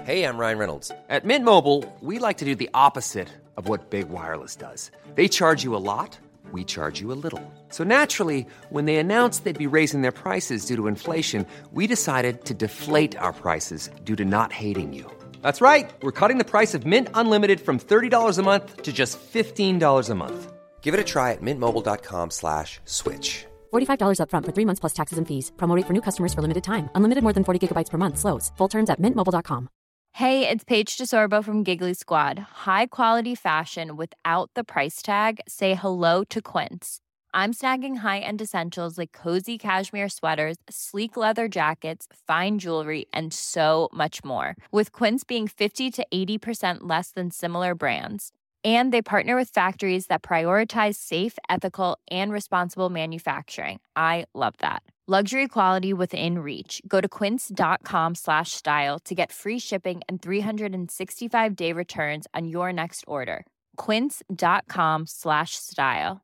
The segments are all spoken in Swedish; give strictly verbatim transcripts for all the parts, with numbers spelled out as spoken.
Hey, I'm Ryan Reynolds. At Mint Mobile, we like to do the opposite of what Big Wireless does. They charge you a lot, we charge you a little. So naturally, when they announced they'd be raising their prices due to inflation, we decided to deflate our prices due to not hating you. That's right. We're cutting the price of Mint Unlimited from thirty dollars a month to just fifteen dollars a month. Give it a try at mintmobile.com slash switch. forty-five dollars up front for three months plus taxes and fees. Promo rate for new customers for limited time. Unlimited more than forty gigabytes per month slows. Full terms at mint mobile dot com. Hey, it's Paige DeSorbo from Giggly Squad. High quality fashion without the price tag. Say hello to Quince. I'm snagging high-end essentials like cozy cashmere sweaters, sleek leather jackets, fine jewelry, and so much more. With Quince being fifty to eighty percent less than similar brands. And they partner with factories that prioritize safe, ethical, and responsible manufacturing. I love that. Luxury quality within reach. Go to quince.com slash style to get free shipping and three sixty-five day returns on your next order. Quince.com slash style.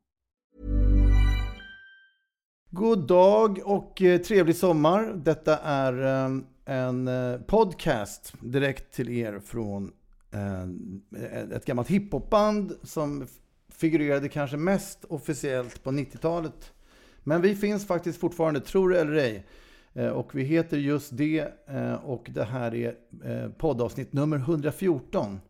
God dag och eh, trevlig sommar. Detta är eh, en eh, podcast direkt till er från eh, ett gammalt hiphopband som figurerade kanske mest officiellt på nittiotalet. Men vi finns faktiskt fortfarande, tror det eller ej. Eh, och vi heter just det eh, och det här är eh, poddavsnitt nummer hundrafjorton.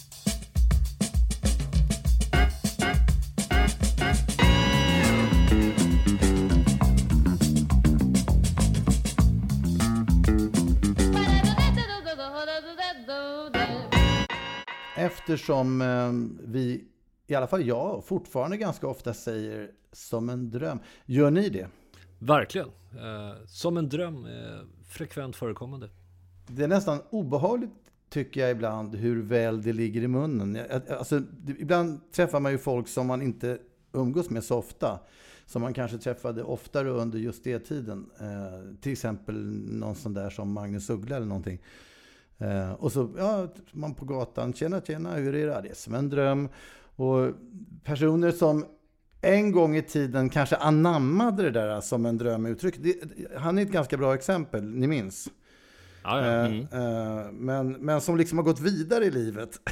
Eftersom eh, vi, i alla fall jag, fortfarande ganska ofta säger som en dröm. Gör ni det? Verkligen. Eh, som en dröm är frekvent förekommande. Det är nästan obehagligt tycker jag ibland hur väl det ligger i munnen. Alltså, ibland träffar man ju folk som man inte umgås med så ofta. Som man kanske träffade oftare under just det tiden. Eh, till exempel någon sån där som Magnus Uggla eller någonting. Uh, och så, ja, man på gatan, tjena, tjena, hur är det? Det är som en dröm. Och personer som en gång i tiden kanske anammade det där som en drömuttryck. Det, han är ett ganska bra exempel, ni minns. Ja, ja. Mm. Uh, uh, men, men som liksom har gått vidare i livet.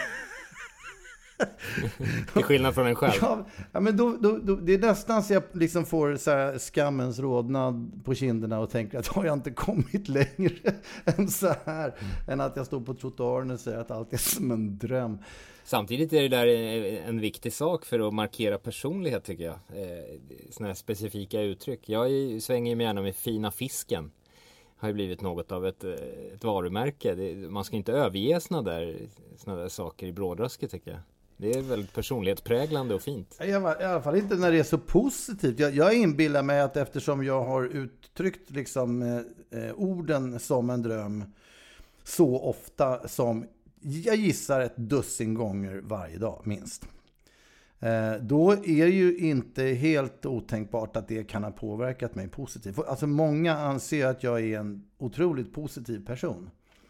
Till skillnad från en själv. Ja, ja men då, då, då, det är nästan så jag liksom får så här skammens rodnad på kinderna och tänker att har jag inte kommit längre än så här. Mm. Än att jag står på trottoaren och säger att allt är som en dröm. Samtidigt är det där en viktig sak för att markera personlighet tycker jag. Sådana här specifika uttryck. Jag svänger mig gärna med fina fisken. Har ju blivit något av ett, ett varumärke. Det, man ska inte överge såna där, såna där saker i brådrasket tycker jag. Det är väldigt personlighetspräglande och fint. I alla fall inte när det är så positivt. Jag, jag inbillar mig att eftersom jag har uttryckt liksom, eh, orden som en dröm så ofta som jag gissar ett dussin gånger varje dag minst. Eh, då är det ju inte helt otänkbart att det kan ha påverkat mig positivt. Alltså många anser att jag är en otroligt positiv person.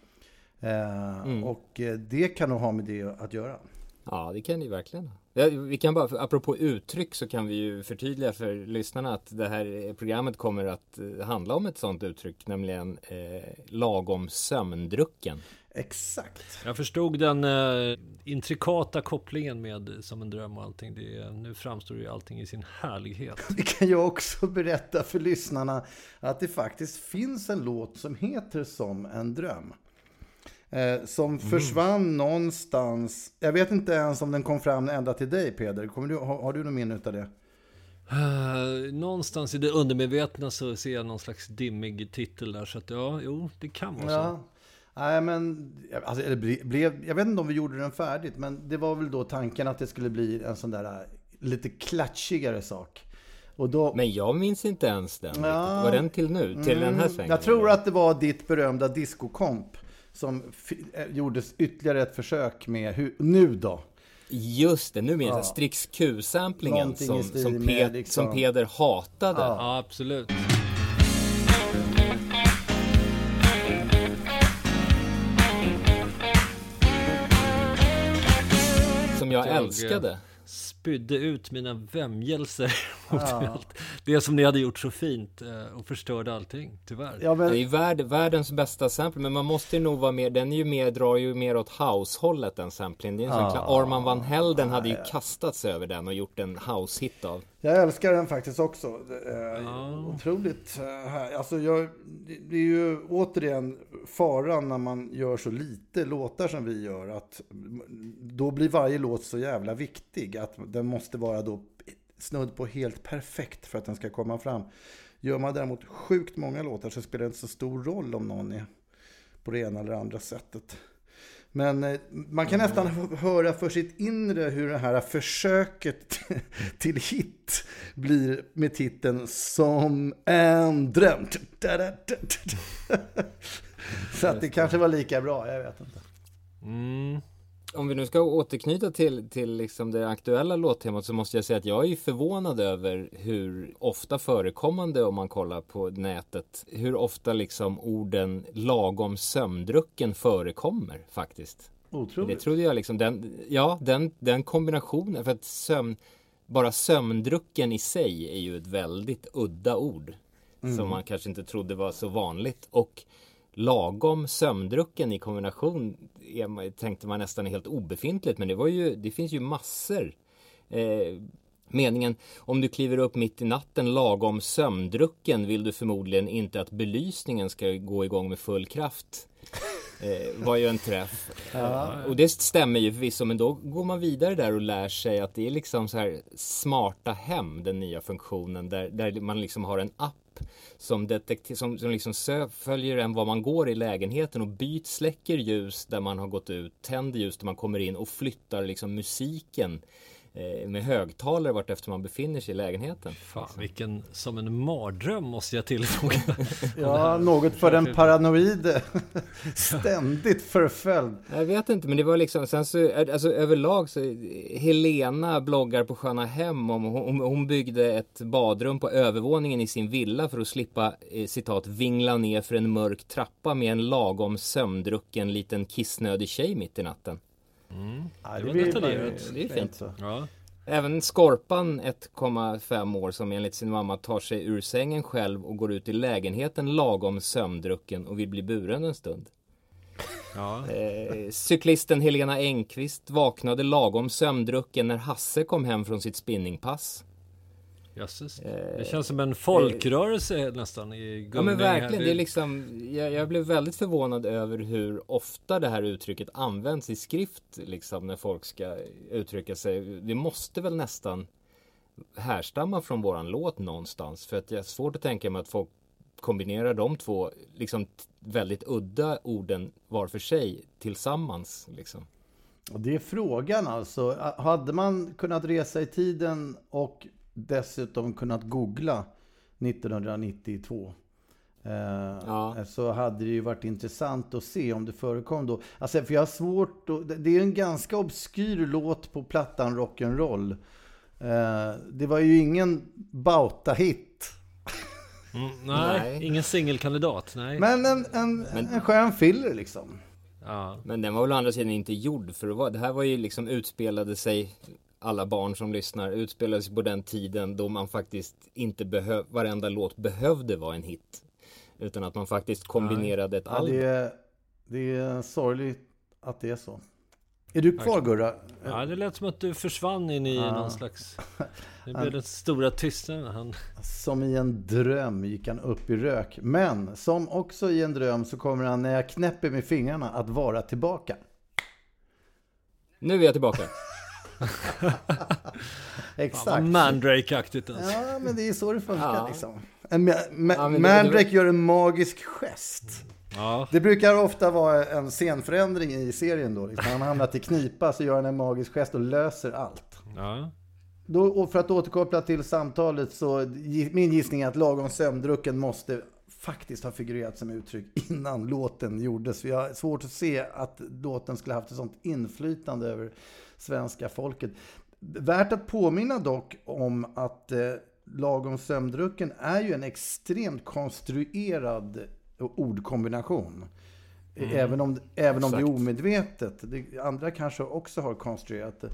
Eh, mm. Och det kan nog ha med det att göra. Ja, det kan det ju verkligen. Ja, vi kan bara, apropå uttryck så kan vi ju förtydliga för lyssnarna att det här programmet kommer att handla om ett sånt uttryck, nämligen eh, lagom sömndrucken. Exakt. Jag förstod den eh, intrikata kopplingen med som en dröm och allting. Det, nu framstår ju allting i sin härlighet. Det kan jag också berätta för lyssnarna att det faktiskt finns en låt som heter Som en dröm. Eh, som mm. försvann någonstans. Jag vet inte ens om den kom fram ända till dig, Peder. Kommer du, har, har du någon minne av det? Uh, någonstans i det undermedvetna så ser jag någon slags dimmig titel där. Så att ja, jo, det kan vara ja. så. Nej, men alltså, eller blev, jag vet inte om vi gjorde den färdigt, men det var väl då tanken att det skulle bli en sån där lite klatschigare sak. Och då, men jag minns inte ens den. Ja, var den till nu? Till mm, den här svängen? Jag tror att det var ditt berömda discokomp som f- gjordes ytterligare ett försök med hur, nu då. Just det, nu minns jag ja. Strix Q-samplingen som, som, Pe- liksom. som Peder hatade. Ja, ja absolut. Som jag, jag älskade. Spydde ut mina vämjelser. Ja. Det som ni hade gjort så fint och förstörde allting, tyvärr. Ja, men... Det är ju värld, världens bästa sample, men man måste ju nog vara mer, den är ju mer, drar ju mer åt house-hållet den sampling. Det är en sån klar, Arman van Helden hade ju kastats över den och gjort en house-hit av. Jag älskar den faktiskt också. Ja. Otroligt. Alltså jag, det är ju återigen faran när man gör så lite låtar som vi gör, att då blir varje låt så jävla viktig att den måste vara då snudd på helt perfekt för att den ska komma fram. Gör man däremot sjukt många låtar så spelar det inte så stor roll om någon är på det ena eller andra sättet. Men eh, man kan nästan h- höra för sitt inre hur det här försöket till hit blir med titeln Som en dröm. Så att det kanske var lika bra, jag vet inte. Mm. Om vi nu ska återknyta till, till liksom det aktuella låttemat, så måste jag säga att jag är förvånad över hur ofta förekommande, om man kollar på nätet, hur ofta liksom orden lagom sömndrucken förekommer faktiskt. Otroligt. Det trodde jag liksom, den, ja, den, den kombinationen, för att sömn, bara sömndrucken i sig är ju ett väldigt udda ord mm. som man kanske inte trodde var så vanligt, och lagom sömndrucken i kombination är, tänkte man nästan helt obefintligt, men det var ju, det finns ju massor. Eh, meningen, om du kliver upp mitt i natten lagom sömndrucken vill du förmodligen inte att belysningen ska gå igång med full kraft. Eh, var ju en träff. Ja. Eh, och det stämmer ju förvisso, men då går man vidare där och lär sig att det är liksom så här smarta hem, den nya funktionen, där, där man liksom har en app som, detektiv, som, som liksom sö- följer en var man går i lägenheten och byt, släcker ljus där man har gått ut, tänder ljus där man kommer in och flyttar liksom musiken eh, med högtalare vart efter man befinner sig i lägenheten. Fan, vilken, som en mardröm måste jag tillfoga. Ja, något för en paranoid ständigt förföljd. Jag vet inte, men det var liksom, sen så, alltså överlag så, Helena bloggar på Sköna Hem om hon, hon byggde ett badrum på övervåningen i sin villa för att slippa, eh, citat, vingla ner för en mörk trappa med en lagom sömndrucken liten kissnödig tjej mitt i natten. Mm. Ja, det, det, var blir, detaljerat. Det är fint. Ja. Även Skorpan, ett komma fem år, som enligt sin mamma tar sig ur sängen själv och går ut i lägenheten lagom sömndrucken och vill bli buren en stund. Ja. Eh, cyklisten Helena Engqvist vaknade lagom sömndrucken när Hasse kom hem från sitt spinningpass. Jösses. Det känns som en folkrörelse eh, nästan i ja, men verkligen, det är liksom, jag, jag blev väldigt förvånad över hur ofta det här uttrycket används i skrift liksom, när folk ska uttrycka sig. Det måste väl nästan härstamma från våran låt någonstans, för att jag är svårt att tänka mig att folk kombinerar de två liksom väldigt udda orden var för sig tillsammans liksom. Och det är frågan alltså, hade man kunnat resa i tiden och dessutom kunnat googla nittonhundranittiotvå eh, ja. så hade det ju varit intressant att se om det förekom då. Alltså, för jag har svårt att, det är en ganska obskyr låt på plattan Rock'n'Roll. Eh, det var ju ingen Bauta-hit. Mm, nej, nej, ingen singelkandidat. Nej. Men en, en, Men, en skön filler liksom. Ja. Men den var väl å andra sidan inte gjord för att vara. Det här var ju liksom, utspelade sig, alla barn som lyssnar, utspelade sig på den tiden då man faktiskt inte behöv, varenda låt behövde vara en hit. Utan att man faktiskt kombinerade ett ja, album. Det är, det är sorgligt att det är så. Är du kvar, Gurra? Ja, det lät som att du försvann in i ja. någon slags... Det blev den stora tystnaden. Han... Som i en dröm gick han upp i rök. Men som också i en dröm så kommer han, när jag knäpper med fingrarna, att vara tillbaka. Nu är jag tillbaka. Exakt. Mandrake-aktigt alltså. Ja, men det är så det funkar ja. liksom. En ma- ma- ja, Mandrake gör en magisk gest. Ja. Det brukar ofta vara en scenförändring i serien då. Liksom. Han hamnar i knipa så gör han en magisk gest och löser allt. Ja. Då, och för att återkoppla till samtalet så min gissning är att lagom sömndrucken måste faktiskt ha figurerat som uttryck innan låten gjordes. Vi har svårt att se att låten skulle haft ett sånt inflytande över svenska folket. Värt att påminna dock om att eh, lagom sömndrucken är ju en extremt konstruerad ordkombination. Mm. Även om, även om det är omedvetet. Det, andra kanske också har konstruerat det.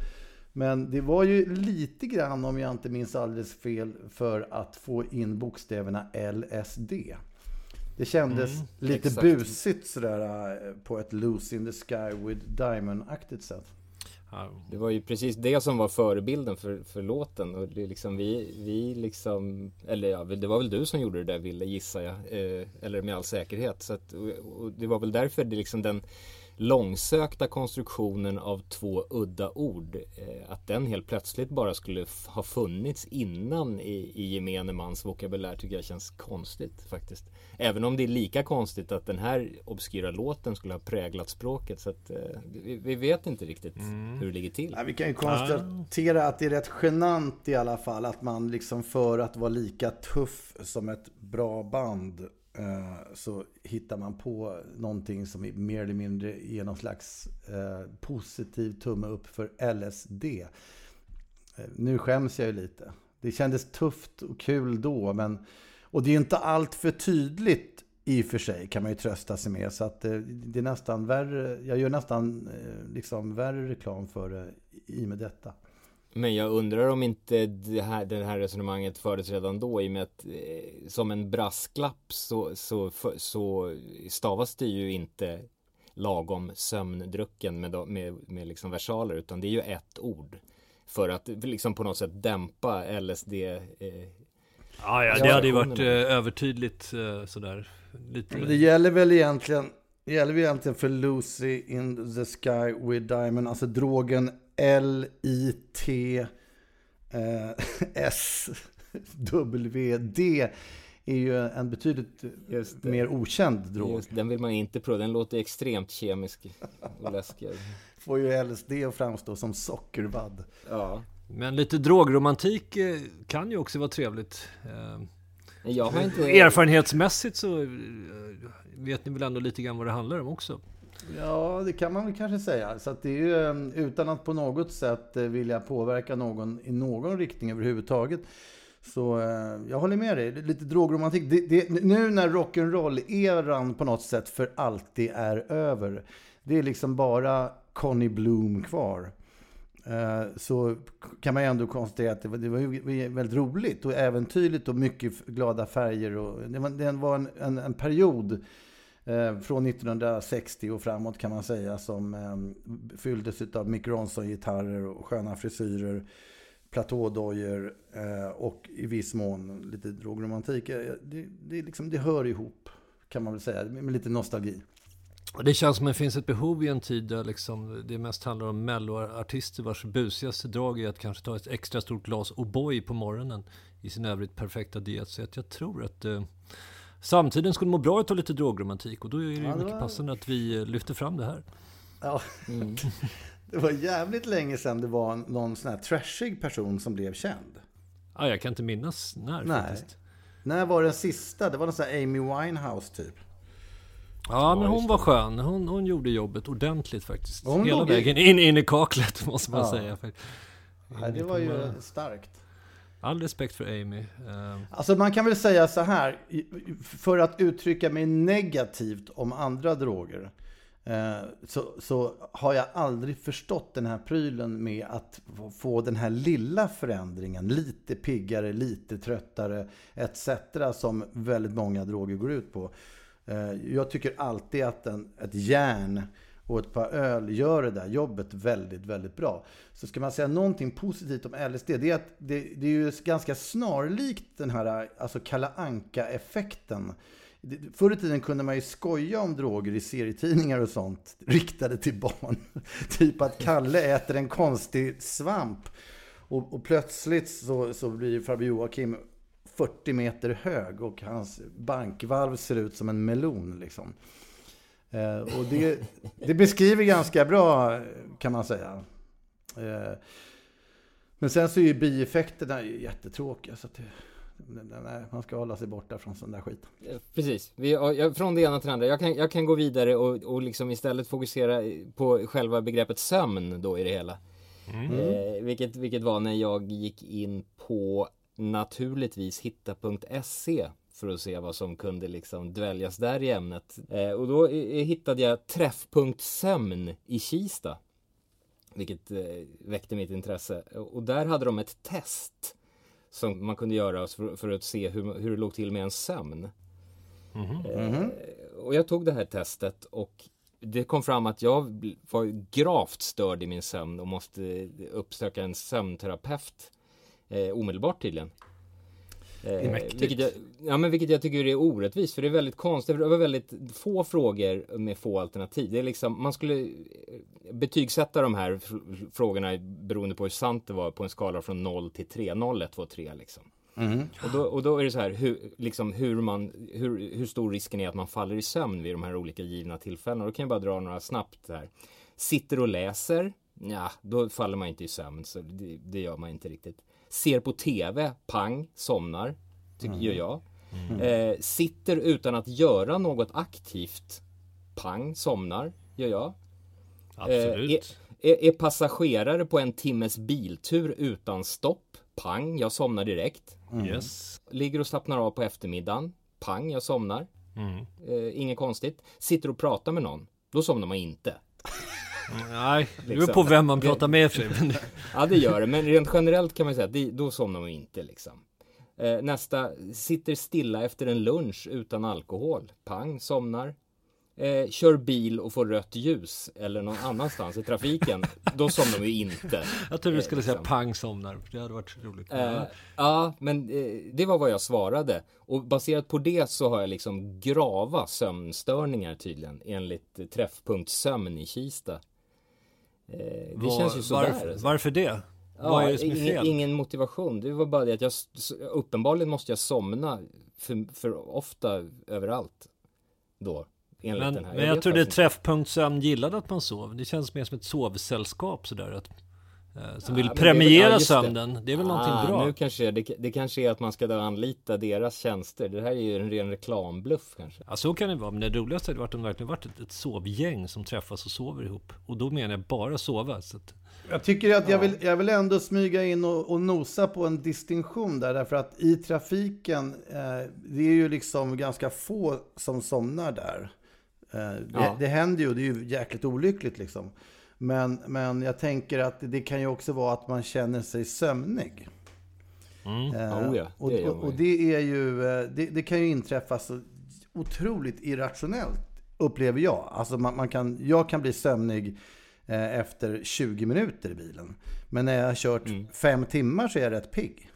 Men det var ju lite grann, om jag inte minns alldeles fel, för att få in bokstäverna L S D. Det kändes mm, lite exakt. busigt sådär på ett Loose in the Sky with Diamond-aktigt sätt. Det var ju precis det som var förebilden för, för låten. Och det liksom vi, vi liksom, eller ja, det var väl du som gjorde det där, ville gissa jag. Eh, eller med all säkerhet. Så att, och, och det var väl därför det liksom den långsökta konstruktionen av två udda ord, eh, att den helt plötsligt bara skulle f- ha funnits innan i, i gemene mans vokabulär, tycker jag känns konstigt faktiskt. Även om det är lika konstigt att den här obskyra låten skulle ha präglat språket, så att eh, vi, vi vet inte riktigt mm. hur det ligger till. Ja, vi kan ju konstatera att det är rätt genant i alla fall att man liksom, för att vara lika tuff som ett bra band, så hittar man på någonting som är mer eller mindre är någon slags eh, positiv tumme upp för L S D. Eh, nu skäms jag ju lite. Det kändes tufft och kul då, men och det är inte allt för tydligt i och för sig, kan man ju trösta sig med, så att eh, det är nästan värre, jag gör nästan eh, liksom värre reklam för det i med detta. Men jag undrar om inte det här, det här resonemanget fördes redan då, i och med att eh, som en brasklapp så, så, för, så stavas det ju inte lagom sömndrucken med, med, med liksom versaler, utan det är ju ett ord för att liksom på något sätt dämpa L S D. Eh, ja, ja, det hade ju varit eh, övertydligt eh, sådär. Lite. Det gäller väl egentligen, det gäller väl egentligen för Lucy in the Sky with Diamond, alltså drogen L I T S W D är ju en betydligt mer okänd drog. Just, den vill man inte prova, den låter extremt kemisk och läskig. Får ju L S D att framstå som sockervadd. Ja. Men lite drogromantik kan ju också vara trevligt. Jag har inte... Erfarenhetsmässigt så vet ni väl ändå lite grann vad det handlar om också. Ja, det kan man väl kanske säga. Så att det är ju, utan att på något sätt vilja påverka någon i någon riktning överhuvudtaget. Så jag håller med dig. Lite drogromantik. Det, det, nu när rock'n'roll-eran på något sätt för alltid är över. Det är liksom bara Connie Bloom kvar. Så kan man ändå konstatera att det var, det var väldigt roligt och äventyrligt och mycket glada färger. Och det var, det var en, en, en period från nittonhundrasextio och framåt, kan man säga, som eh, fylldes av Mick Ronson-gitarrer och sköna frisyrer, platådojor eh, och i viss mån lite drogromantik. Det, det, liksom, det hör ihop, kan man väl säga, med lite nostalgi. Och det känns som att det finns ett behov i en tid där liksom det mest handlar om melloartister vars busigaste drag är att kanske ta ett extra stort glas O'boy på morgonen i sin övrigt perfekta diet. Så att jag tror att eh, samtiden skulle må bra att ta lite drogromantik, och då är det ju ja, det mycket var... passande att vi lyfter fram det här. Ja, mm. Det var jävligt länge sedan det var någon sån här trashig person som blev känd. Ja, jag kan inte minnas när. Nej. Faktiskt. När var den sista? Det var någon sån här Amy Winehouse typ. Ja, men hon var skön. Hon, hon gjorde jobbet ordentligt faktiskt. Hon Hela vägen i... in, in i kaklet, måste man ja. säga. Ja, det var ju starkt. All respekt för Amy. Alltså man kan väl säga så här, för att uttrycka mig negativt om andra droger, så, så har jag aldrig förstått den här prylen med att få den här lilla förändringen, lite piggare, lite tröttare et cetera, som väldigt många droger går ut på. Jag tycker alltid att en, ett järn och ett par öl gör det där jobbet väldigt, väldigt bra. Så ska man säga någonting positivt om L S D, det är att det, det är ju ganska snarlikt den här alltså Kalle Anka-effekten. Förr i tiden kunde man ju skoja om droger i serietidningar och sånt riktade till barn. Typ att Kalle äter en konstig svamp och, och plötsligt så, så blir farbror Joakim fyrtio meter hög och hans bankvalv ser ut som en melon liksom. Eh, och det, det beskriver ganska bra, kan man säga. Eh, men sen så är ju bieffekterna jättetråkiga, så att det, nej, man ska hålla sig borta från sån där skit. Precis, Vi, jag, från det ena till det andra. Jag kan, jag kan gå vidare och, och liksom istället fokusera på själva begreppet sömn då i det hela. Mm. Eh, vilket, vilket var när jag gick in på naturligtvis hitta punkt se för att se vad som kunde liksom dväljas där i ämnet. Eh, och då eh, hittade jag träffpunkt sömn i Kista. vilket eh, väckte mitt intresse. Och där hade de ett test som man kunde göra för, för att se hur, hur det låg till med en sömn. Mm-hmm. Eh, och jag tog det här testet och det kom fram att jag var gravt störd i min sömn och måste uppsöka en sömnterapeut eh, omedelbart tydligen. Eh, vilket, jag, ja, men vilket jag tycker är orättvist, för det är väldigt konstigt. Det var väldigt få frågor med få alternativ. Det är liksom, man skulle betygsätta de här f- frågorna beroende på hur sant det var på en skala från noll till tre. noll, ett, två, tre liksom. Mm. Och, då, och då är det så här, hur, liksom hur, man, hur, hur stor risken är att man faller i sömn vid de här olika givna tillfällena. Då kan jag bara dra några snabbt här. Sitter och läser, ja, då faller man inte i sömn, så det, det gör man inte riktigt. Ser på tv, pang, somnar, tycker mm. jag. Mm. Eh, sitter utan att göra något aktivt, pang, somnar, gör jag. Absolut. Eh, är, är, är passagerare på en timmes biltur utan stopp, pang, jag somnar direkt. Mm. Yes. Ligger och slappnar av på eftermiddagen, pang, jag somnar. Mm. Eh, inget konstigt. Sitter och pratar med någon, då somnar man inte. Nej, det beror på vem man pratar med för. Ja, det gör det. Men rent generellt kan man säga att det, då somnar man inte liksom. Eh, nästa, sitter stilla efter en lunch utan alkohol. Pang, somnar. Eh, kör bil och får rött ljus eller någon annanstans i trafiken. Då somnar man ju inte. Jag tror du skulle eh, liksom. säga pang, somnar. Det hade varit roligt. Eh, ja, men eh, det var vad jag svarade. Och baserat på det så har jag liksom grava sömnstörningar tydligen. Enligt Träffpunkt Sömn i Kista. Det Var, känns ju sådär. Varför, varför det? Ja, Vad är det som är fel? Ingen, ingen motivation. Det var bara det att jag uppenbarligen måste jag somna för, för ofta överallt då. Enligt men, den här. men jag, jag tror det är Träffpunkt Sömn gillade att man sov. Det känns mer som ett sovsällskap sådär att som vill ja, premiera det, ja, sömnen. Det. det är väl ah, någonting bra. Nu kanske det, det kanske är att man ska då anlita deras tjänster. Det här är ju en ren reklambluff kanske. Ja, så kan det vara. Men det roligaste hade varit om det verkligen varit ett, ett sovgäng som träffas och sover ihop. Och då menar jag bara sova. Så att... Jag tycker att jag vill, jag vill ändå smyga in och, och nosa på en distinktion där. Därför att i trafiken, eh, det är ju liksom ganska få som somnar där. Eh, det, ja. det händer ju, det är ju jäkligt olyckligt liksom. Men, men jag tänker att det kan ju också vara att man känner sig sömnig. Mm. Eh, oh ja, och, och, och det är ju det, det kan ju inträffa så otroligt irrationellt, upplever jag. Alltså man, man kan, jag kan bli sömnig eh, efter tjugo minuter i bilen. Men när jag har kört mm. fem timmar så är jag rätt pigg.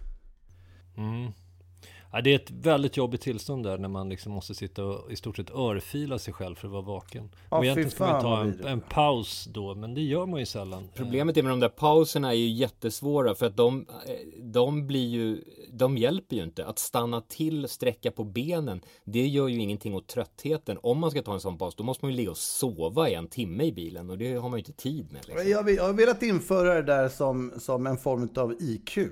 Mm. Ja, det är ett väldigt jobbigt tillstånd där när man liksom måste sitta och i stort sett örfila sig själv för att vara vaken. Ja, och egentligen ska man ta en, en paus då, men det gör man ju sällan. Problemet är med de där pauserna är ju jättesvåra för att de, de blir ju, de hjälper ju inte. Att stanna till, sträcka på benen, det gör ju ingenting åt tröttheten. Om man ska ta en sån paus, då måste man ju ligga och sova i en timme i bilen och det har man ju inte tid med. Liksom. Jag, jag har velat införa det där som, som en form av I Q.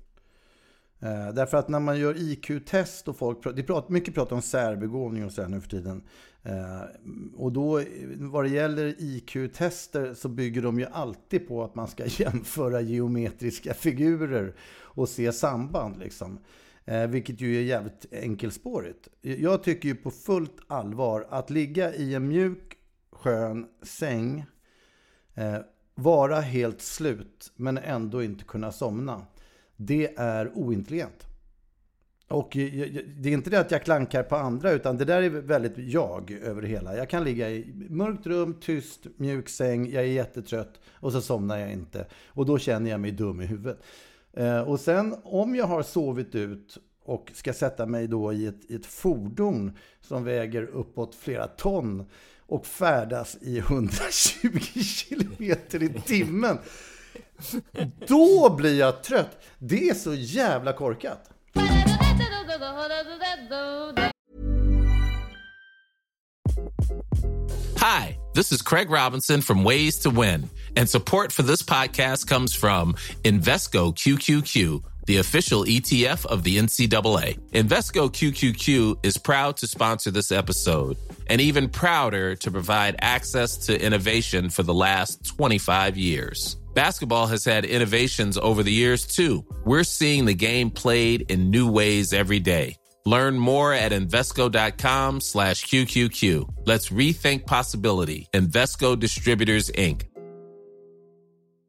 Uh, därför att när man gör I Q-test och folk pratar, det pratar, mycket pratar om särbegåvning och så här nu för tiden. Uh, och då vad det gäller I Q-tester så bygger de ju alltid på att man ska jämföra geometriska figurer och se samband liksom. Uh, vilket ju är jävligt enkelspårigt. Jag tycker ju på fullt allvar att ligga i en mjuk, skön säng, uh, vara helt slut men ändå inte kunna somna. Det är ointelligent. Och det är inte det att jag klankar på andra, utan det där är väldigt jag över det hela. Jag kan ligga i mörkt rum, tyst, mjuk säng, jag är jättetrött och så somnar jag inte. Och då känner jag mig dum i huvudet. Och sen om jag har sovit ut och ska sätta mig då i ett, i ett fordon som väger uppåt flera ton och färdas i hundratjugo kilometer i timmen, då blir jag trött. Det är så jävla korkat. Hi, this is Craig Robinson from Ways to Win, and support for this podcast comes from Invesco Q Q Q, the official E T F of the N C double A. Invesco Q Q Q is proud to sponsor this episode, and even prouder to provide access to innovation for the last twenty-five years. Basketball has had innovations over the years, too. We're seeing the game played in new ways every day. Learn more at Invesco.com slash QQQ. Let's rethink possibility. Invesco Distributors, Incorporated.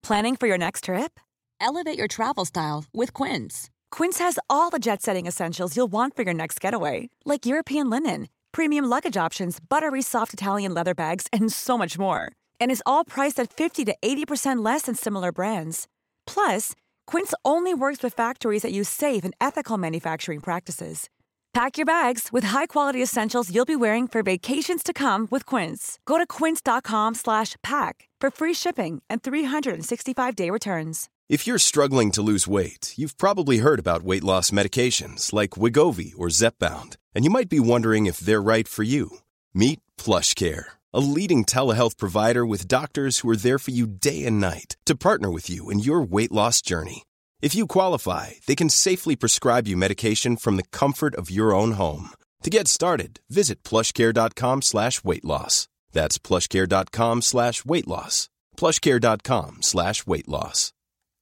Planning for your next trip? Elevate your travel style with Quince. Quince has all the jet-setting essentials you'll want for your next getaway, like European linen, premium luggage options, buttery soft Italian leather bags, and so much more. And is all priced at fifty to eighty percent less than similar brands. Plus, Quince only works with factories that use safe and ethical manufacturing practices. Pack your bags with high-quality essentials you'll be wearing for vacations to come with Quince. Go to quince.com slash pack for free shipping and three sixty-five day returns. If you're struggling to lose weight, you've probably heard about weight loss medications like Wegovy or Zepbound, and you might be wondering if they're right for you. Meet PlushCare, a leading telehealth provider with doctors who are there for you day and night to partner with you in your weight loss journey. If you qualify, they can safely prescribe you medication from the comfort of your own home. To get started, visit plushcare.com slash weight loss. That's plushcare.com slash weight loss. plushcare.com slash weight loss.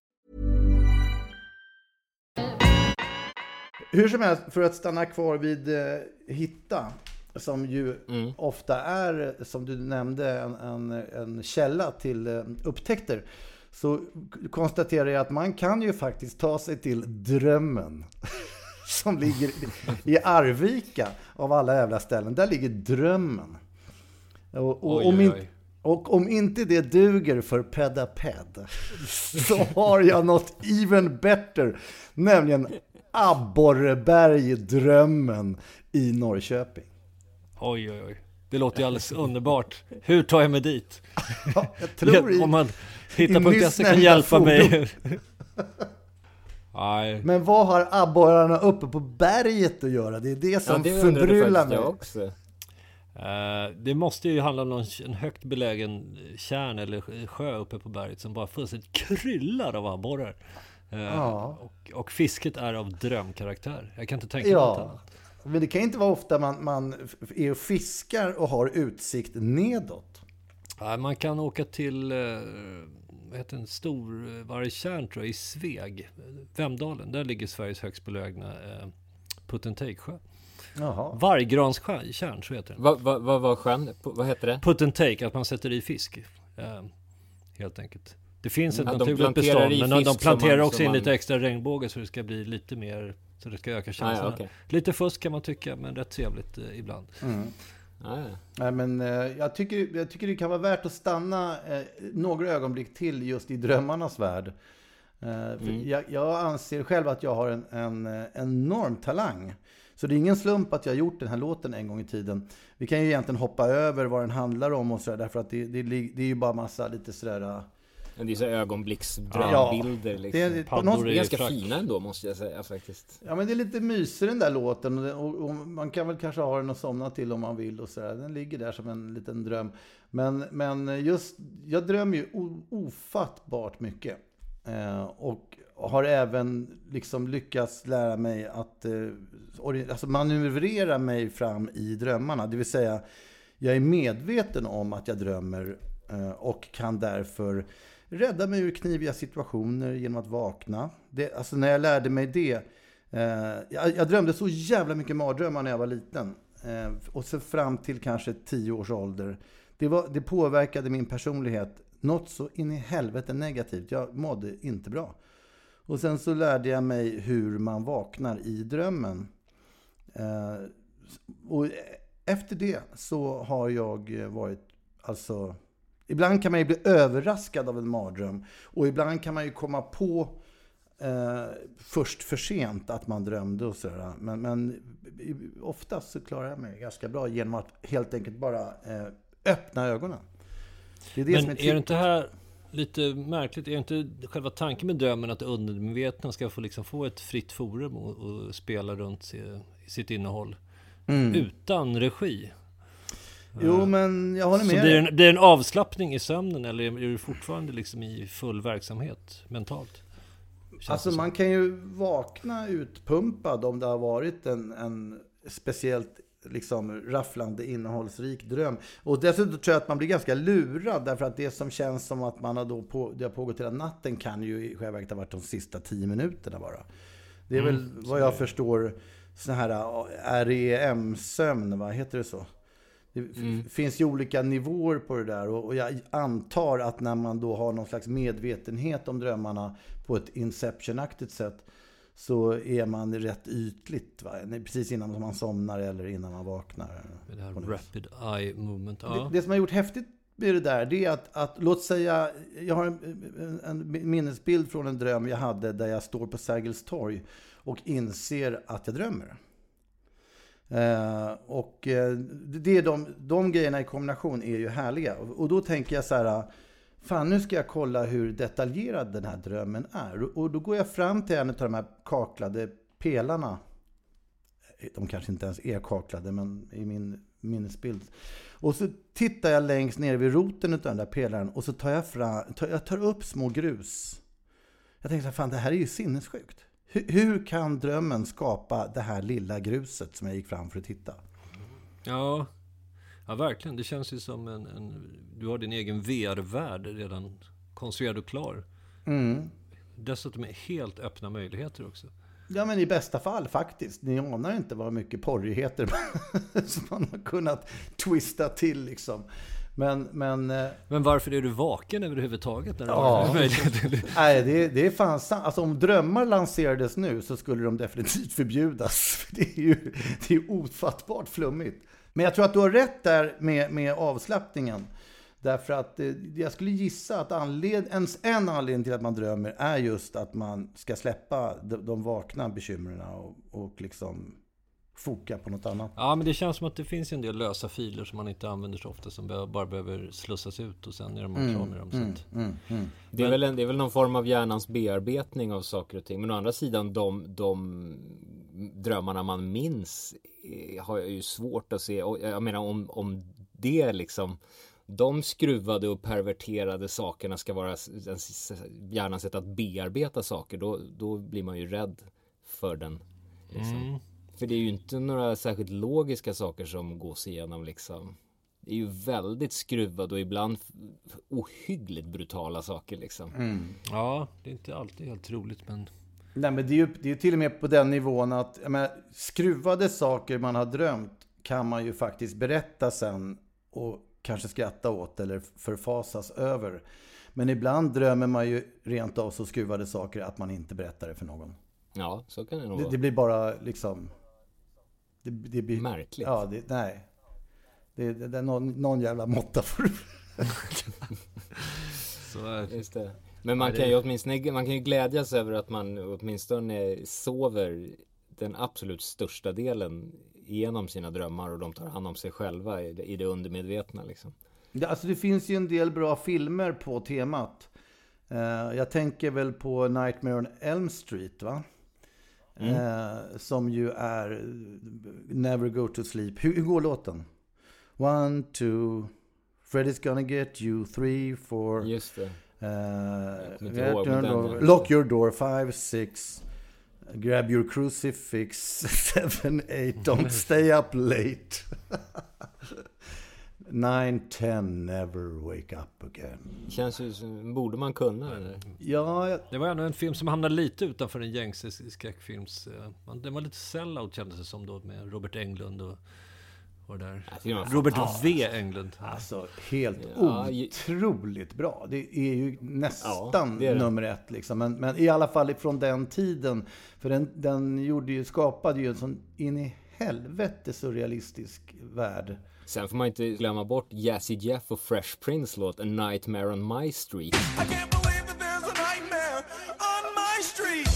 Hur som helst, för att stanna kvar vid eh, Hitta, som ju mm. ofta är, som du nämnde, en, en, en källa till eh, upptäckter, så konstaterar jag att man kan ju faktiskt ta sig till Drömmen som ligger i Arvika av alla jävla ställen. Där ligger Drömmen. Och, och, oj, om, in, och om inte det duger för Pedaped så har jag något even better, nämligen Abborreberg Drömmen i Norrköping. Oj, oj, oj. Det låter ju alldeles underbart. Hur tar jag mig dit? Ja, jag tror i, om man hittar på att jag kan hjälpa mig. Nej. Men vad har abborrarna uppe på berget att göra? Det är det som ja, det förbryllar mig. Också. Uh, det måste ju handla om någon, en högt belägen kärn eller sjö uppe på berget som bara fullständigt kryllar av abborrar. Uh, ja. och, och fisket är av drömkaraktär. Jag kan inte tänka ja. något annat. Men det kan inte vara ofta man, man är och fiskar och har utsikt nedåt. Ja, man kan åka till uh, vad heter en stor vargkärn tror jag, i Sveg, Vemdalen. Där ligger Sveriges högst belägna uh, Put-and-take-sjö. Vargranskärn, så heter den. Vad va, va, va, sjön? Vad heter det? Put-and-take, att man sätter i fisk. Uh, helt enkelt. Det finns ett ja, naturligt bestånd, men de, de planterar man, också in man... lite extra regnbåge så det ska bli lite mer, så det ska öka chanserna. Ah, ja, okay. Lite fusk kan man tycka, men rätt trevligt eh, ibland. Mm. Ah, ja. Nej, men, eh, jag, tycker, jag tycker det kan vara värt att stanna eh, några ögonblick till just i drömmarnas värld. Eh, mm. jag, jag anser själv att jag har en, en, en enorm talang. Så det är ingen slump att jag har gjort den här låten en gång i tiden. Vi kan ju egentligen hoppa över vad den handlar om och sådär, därför att det, det, det är ju bara massa lite sådär... Det är så ögonblicksdrömbilder ja, liksom. Det är, något, ganska frack. Fina ändå måste jag säga faktiskt. Ja, men det är lite mysig den där låten och, och, och man kan väl kanske ha den och somna till om man vill och sådär. Den ligger där som en liten dröm. Men, men just, jag drömmer ju o, ofattbart mycket. Eh, och har även liksom lyckats lära mig att eh, or, alltså manövrera mig fram i drömmarna. Det vill säga, jag är medveten om att jag drömmer eh, och kan därför rädda mig ur kniviga situationer genom att vakna. Det, alltså när jag lärde mig det. Eh, jag, jag drömde så jävla mycket mardrömmar när jag var liten. Eh, och så fram till kanske tio års ålder. Det, var, det påverkade min personlighet. Något så in i helvete negativt. Jag mådde inte bra. Och sen så lärde jag mig hur man vaknar i drömmen. Eh, och efter det så har jag varit alltså... Ibland kan man ju bli överraskad av en mardröm. Och ibland kan man ju komma på eh, först för sent att man drömde och sådär. Men, men oftast så klarar jag mig ganska bra genom att helt enkelt bara eh, öppna ögonen. Det är det men som är, är det inte här lite märkligt? Är det inte själva tanken med drömmen att undermedvetna ska få, liksom få ett fritt forum och, och spela runt i, i sitt innehåll mm. utan regi? Jo, men jag håller med. Så blir det en, blir en avslappning i sömnen eller är du fortfarande liksom i full verksamhet mentalt? Känns alltså man kan ju vakna utpumpad om det har varit en, en speciellt liksom rafflande innehållsrik dröm. Och dessutom tror jag att man blir ganska lurad därför att det som känns som att man har då på, det har pågått hela natten kan ju i själva verket ha varit de sista tio minuterna bara. Det är mm, väl vad jag förstår sån här R E M-sömn, vad heter det så? Det mm. finns ju olika nivåer på det där, och jag antar att när man då har någon slags medvetenhet om drömmarna på ett Inception-aktigt sätt, så är man rätt ytligt, va? Precis innan man somnar eller innan man vaknar. Det här rapid eye movement. Ja. Det, det som har gjort häftigt med det där, det är att, att låt säga, jag har en, en minnesbild från en dröm jag hade där jag står på Sergels torg och inser att jag drömmer. Uh, och uh, det är de, de grejerna i kombination är ju härliga. Och, och då tänker jag så här, fan, nu ska jag kolla hur detaljerad den här drömmen är. Och, och då går jag fram till en av de här kaklade pelarna. De kanske inte ens är kaklade, men i min minnesbild. Och så tittar jag längst ner vid roten av den där pelaren, och så tar jag fram, tar, jag tar upp små grus. Jag tänker så här, fan, det här är ju sinnessjukt. Hur, hur kan drömmen skapa det här lilla gruset som jag gick fram för att titta? Ja, ja verkligen. Det känns ju som en, en du har din egen V R-värld redan konstruerad och klar. Mm. Dessutom är helt öppna möjligheter också. Ja, men i bästa fall faktiskt. Ni anar inte vad mycket porrigheter som man har kunnat twista till liksom. Men, men, men varför är du vaken överhuvudtaget? När du ja, har möjlighet? Nej, det, det är fan sant. Alltså, om drömmar lanserades nu så skulle de definitivt förbjudas. Det är ju det är ofattbart flummigt. Men jag tror att du har rätt där med, med avslappningen. Därför att eh, jag skulle gissa att anled, ens en anledning till att man drömmer är just att man ska släppa de, de vakna bekymren och, och liksom foka på något annat. Ja, men det känns som att det finns en del lösa filer som man inte använder så ofta, som bara behöver slussas ut och sen är de mm, klar med dem. Mm, mm, mm. Det, är väl en, det är väl någon form av hjärnans bearbetning av saker och ting. Men å andra sidan, de, de drömmarna man minns har jag ju svårt att se. Och jag menar, om, om det liksom... De skruvade och perverterade sakerna ska vara hjärnans sätt att bearbeta saker, då, då blir man ju rädd för den. Liksom. Mm. För det är ju inte några särskilt logiska saker som gås igenom. Liksom. Det är ju väldigt skruvade och ibland ohyggligt brutala saker. Liksom. Mm. Ja, det är inte alltid helt roligt, men... Nej, men det är ju det är till och med på den nivån att jag menar, skruvade saker man har drömt kan man ju faktiskt berätta sen och kanske skratta åt eller förfasas över. Men ibland drömmer man ju rent av så skruvade saker att man inte berättar det för någon. Ja, så kan det nog det, vara. Det blir bara liksom... Det, det blir, märkligt. Ja, det, nej. Det, det, det är någon, någon jävla måtta för det. Så är Just det. Men man kan ju åtminstone man kan ju glädjas över att man åtminstone sover den absolut största delen genom sina drömmar, och de tar hand om sig själva i det undermedvetna liksom. Ja, alltså det finns ju en del bra filmer på temat. Uh, jag tänker väl på Nightmare on Elm Street, va? Mm. Uh, som ju är Never Go to Sleep. Hur, hur går låten? One, two, Freddy's gonna get you, three, four. Just det. Uh, door, lock your door, five, six. Grab your crucifix, seven, eight, don't stay up late. nine, ten, never wake up again. Känns ju som, borde man kunna eller? Ja, jag... Det var ändå en film som hamnade lite utanför en gängse skräckfilms. Den var lite sellout, kändes det som då, med Robert Englund och, och där. Robert V. Englund. Alltså helt ja, otroligt bra. Det är ju nästan ja, det är det. nummer ett liksom. Men, men i alla fall från den tiden. För den, den gjorde ju, skapade ju en sån in i helvete surrealistisk värld. Sen får man inte glömma bort Jazzy Jeff och Fresh Prince låt A Nightmare on My Street. I can't believe that there's a nightmare on my street.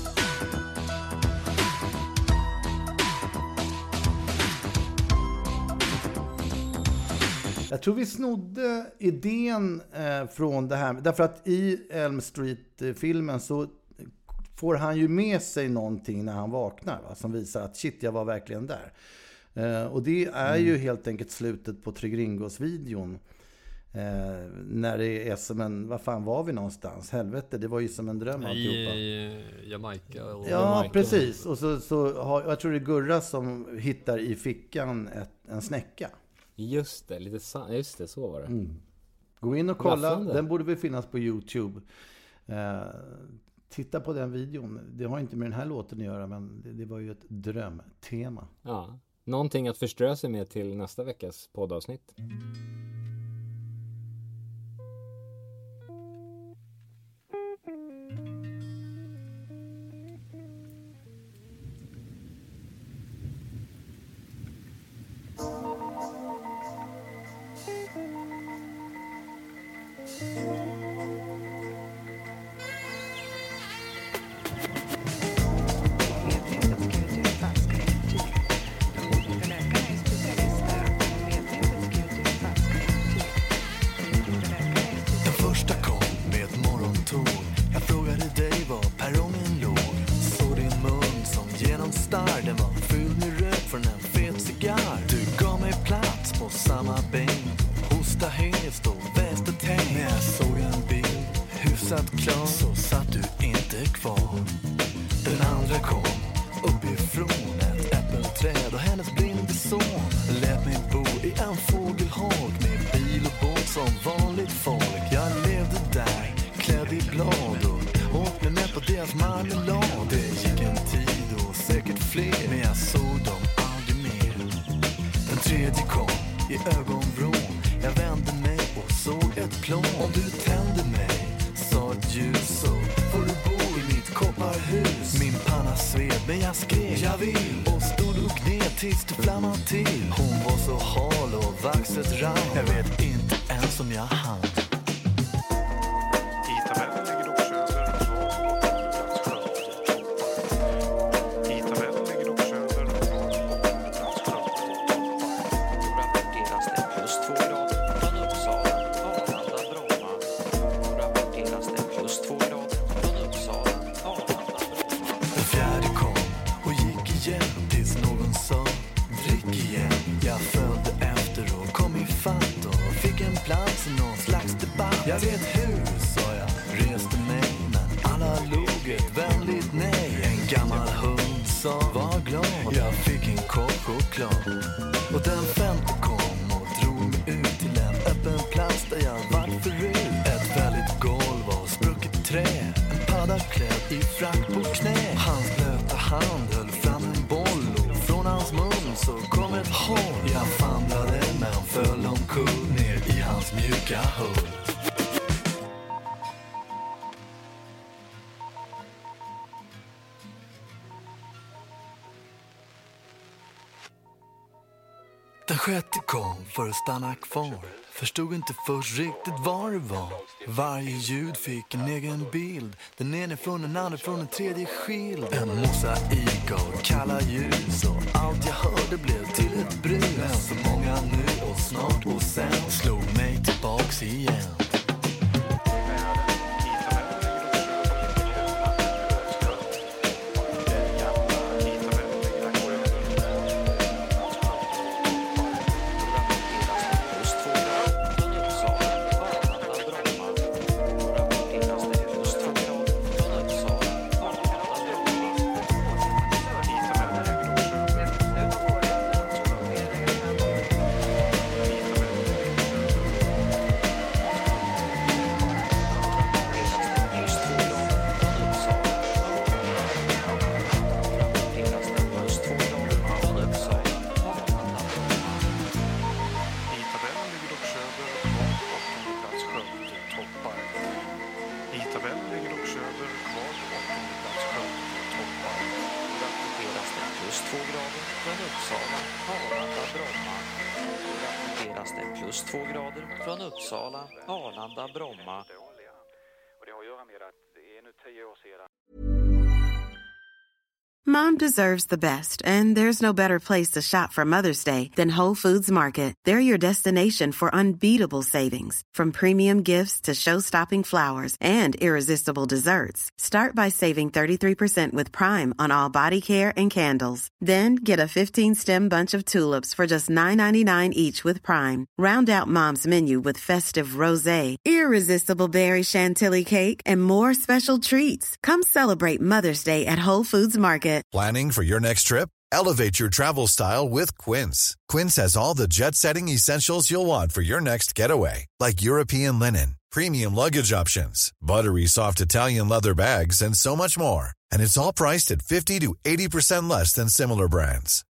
Jag tror vi snodde idén eh, från det här. Därför att i Elm Street-filmen så får han ju med sig någonting när han vaknar. Va? Som visar att shit, jag var verkligen där. Eh, och det är mm. ju helt enkelt slutet på Trygringos-videon. Eh, när det är som en, vad fan var vi någonstans? Helvete, det var ju som en dröm alltihopa. I Jamaica. Och ja, Jamaica. Precis. Och så, så har, jag tror det är Gurra som hittar i fickan ett, en snäcka. Just det, lite sa- just det, så var det. Mm. Gå in och kolla, den borde väl finnas på YouTube. Eh, titta på den videon. Det har inte med den här låten att göra, men det, det var ju ett drömtema. Ja. någonting att förströ sig med till nästa veckas poddavsnitt. Den sjätte kom för att stanna kvar. Förstod inte först riktigt vad det var. Varje ljud fick en egen bild. Den ene från den andra från den tredje skild. En mosaik av kalla ljus. Och allt jag hörde blev till ett brus. Men så många nu och snart och sen slog mig tillbaks igen. Mom deserves the best, and there's no better place to shop for Mother's Day than Whole Foods Market. They're your destination for unbeatable savings, from premium gifts to show-stopping flowers and irresistible desserts. Start by saving thirty-three percent with Prime on all body care and candles. Then get a fifteen-stem bunch of tulips for just nine ninety-nine each with Prime. Round out Mom's menu with festive rosé, irresistible berry chantilly cake, and more special treats. Come celebrate Mother's Day at Whole Foods Market. Planning for your next trip? Elevate your travel style with Quince. Quince has all the jet-setting essentials you'll want for your next getaway, like European linen, premium luggage options, buttery soft Italian leather bags, and so much more. And it's all priced at fifty to eighty percent less than similar brands.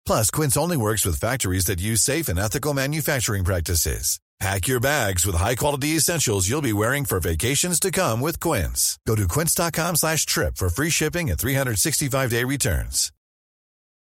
Plus, Quince only works with factories that use safe and ethical manufacturing practices. Pack your bags with high-quality essentials you'll be wearing for vacations to come with Quince. Go to quince.com slash trip for free shipping and three sixty-five day returns.